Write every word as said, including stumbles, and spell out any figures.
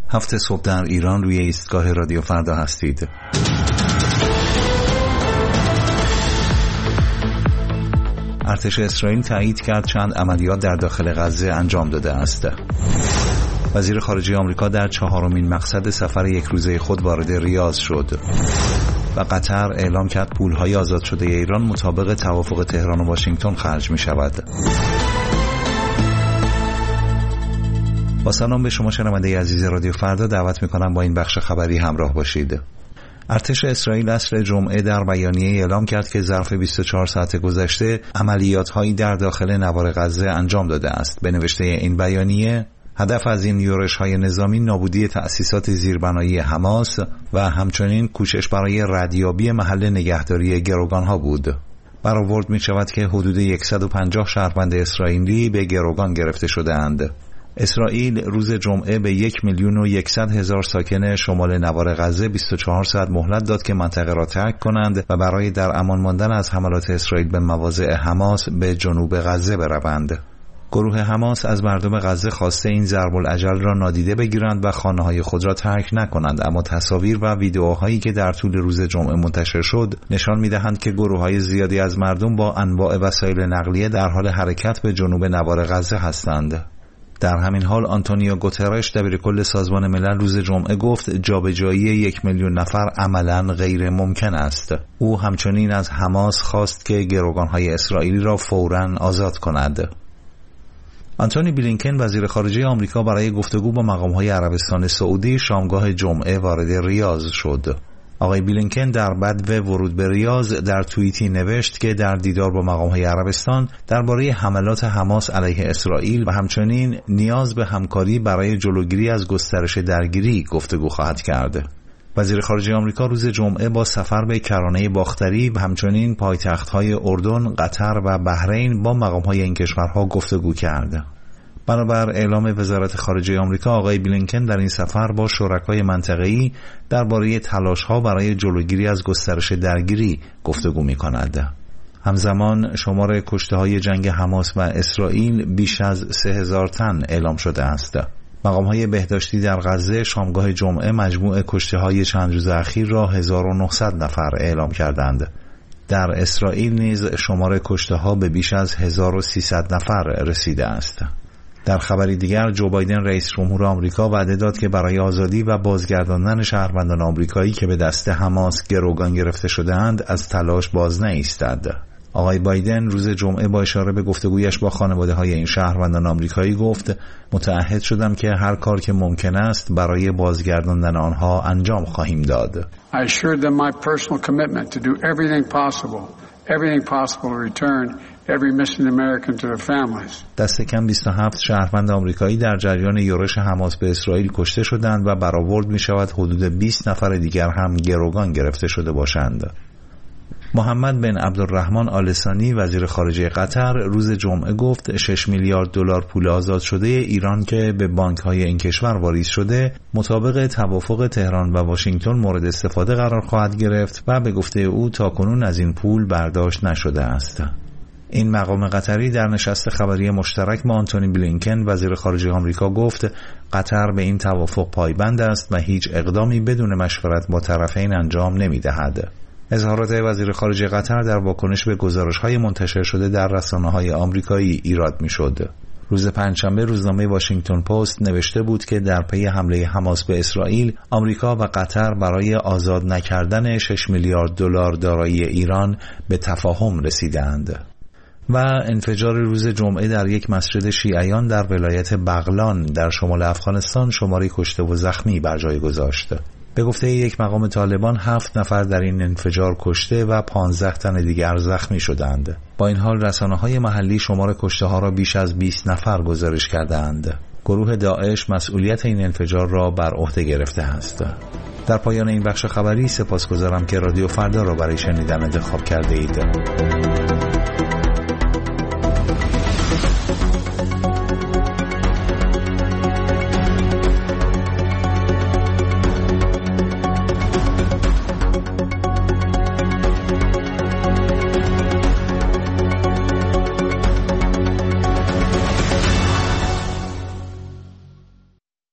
هفت صبح در ایران روی ایستگاه رادیو فردا هستید. ارتش اسرائیل تایید کرد چند عملیات در داخل غزه انجام داده است. وزیر خارجه آمریکا در چهارمین مقصد سفر یک روزه خود وارد ریاض شد و قطر اعلام کرد پولهای آزاد شده ایران مطابق توافق تهران و واشنگتن خرج می شود. با سلام به شما شنونده عزیز رادیو فردا، دعوت می کنم با این بخش خبری همراه باشید. ارتش اسرائیل عصر جمعه در بیانیه اعلام کرد که ظرف بیست و چهار ساعت گذشته عملیات‌هایی در داخل نوار غزه انجام داده است. به نوشته این بیانیه، هدف از این یورش‌های نظامی نابودی تأسیسات زیربنایی حماس و همچنین کوشش برای ردیابی محل نگهداری گروگان‌ها بود. برآورد می‌شود که حدود صد و پنجاه شهروند اسرائیلی به گروگان گرفته شده‌اند. اسرائیل روز جمعه به یک میلیون و یکصد هزار ساکن شمال نوار غزه بیست و چهار ساعت مهلت داد که منطقه را ترک کنند و برای در امان ماندن از حملات اسرائیل به مواضع حماس به جنوب غزه بروند. گروه حماس از مردم غزه خواسته این ضرب الاجل را نادیده بگیرند و خانه‌های خود را ترک نکنند، اما تصاویر و ویدئوهایی که در طول روز جمعه منتشر شد نشان می‌دهند که گروه‌های زیادی از مردم با انواع وسایل نقلیه در حال حرکت به جنوب نوار غزه هستند. در همین حال آنتونیو گوترش دبیرکل سازمان ملل روز جمعه گفت جابجایی یک میلیون نفر عملاً غیر ممکن است. او همچنین از حماس خواست که گروگان‌های اسرائیلی را فوراً آزاد کند. آنتونی بلینکن وزیر خارجه آمریکا برای گفتگو با مقام‌های عربستان سعودی شامگاه جمعه وارد ریاض شد. آقای بلینکن در بدو ورود به ریاض در توییتی نوشت که در دیدار با مقام‌های عربستان درباره حملات حماس علیه اسرائیل و همچنین نیاز به همکاری برای جلوگیری از گسترش درگیری گفتگو خواهد کرد. وزیر خارجه آمریکا روز جمعه با سفر به کرانه باختری و همچنین پایتخت‌های اردن، قطر و بحرین با مقام‌های این کشورها گفتگو کرد. بنابر اعلام وزارت خارجه آمریکا، آقای بلینکن در این سفر با شرکای منطقه‌ای درباره تلاش‌ها برای جلوگیری از گسترش درگیری گفتگو می‌کند. همزمان شمار کشته‌های جنگ حماس و اسرائیل بیش از سه هزار تن اعلام شده است. مقام‌های بهداشتی در غزه شامگاه جمعه مجموع کشته‌های چند روز اخیر را هزار و نهصد نفر اعلام کردند. در اسرائیل نیز شمار کشته‌ها به بیش از هزار و سیصد نفر رسیده است. در خبری دیگر، جو بایدن رئیس جمهور آمریکا وعده داد که برای آزادی و بازگرداندن شهروندان آمریکایی که به دست حماس گروگان گرفته شده‌اند از تلاش باز نایستد. آقای بایدن روز جمعه با اشاره به گفتگویش با خانواده‌های این شهروندان آمریکایی گفت متعهد شدم که هر کار که ممکن است برای بازگرداندن آنها انجام خواهیم داد. I assured them my personal commitment to do everything possible, everything possible to return every missing American to their families. دست کم بیست و هفت شهروند آمریکایی در جریان یورش حماس به اسرائیل کشته شدند و برآورد می شود حدود بیست نفر دیگر هم گروگان گرفته شده باشند. محمد بن عبدالرحمن آل ثانی وزیر خارجه قطر روز جمعه گفت شش میلیارد دلار پول آزاد شده ایران که به بانک‌های این کشور واریز شده مطابق توافق تهران و واشنگتن مورد استفاده قرار خواهد گرفت و به گفته او تاکنون از این پول برداشت نشده است. این مقام قطری در نشست خبری مشترک با آنتونی بلینکن وزیر خارجه آمریکا گفت قطر به این توافق پایبند است و هیچ اقدامی بدون مشورت با طرفین انجام نمی‌دهد. اظهارات وزیر خارجه قطر در واکنش به گزارش‌های منتشر شده در رسانه‌های آمریکایی ایراد می‌شد. روز پنجشنبه روزنامه واشنگتن پست نوشته بود که در پی حمله حماس به اسرائیل، آمریکا و قطر برای آزاد نکردن شش میلیارد دلار دارایی ایران به تفاهم رسیدند. و انفجار روز جمعه در یک مسجد شیعیان در ولایت بغلان در شمال افغانستان شماری کشته و زخمی بر جای گذاشت. به گفته یک مقام طالبان هفت نفر در این انفجار کشته و پانزده تن دیگر زخمی شدند. با این حال رسانه‌های محلی شمار کشته ها را بیش از بیست نفر گزارش کردند. گروه داعش مسئولیت این انفجار را بر عهده گرفته است. در پایان این بخش خبری سپاسگزارم که رادیو فردا را برای شنیدن انتخاب کرده اید.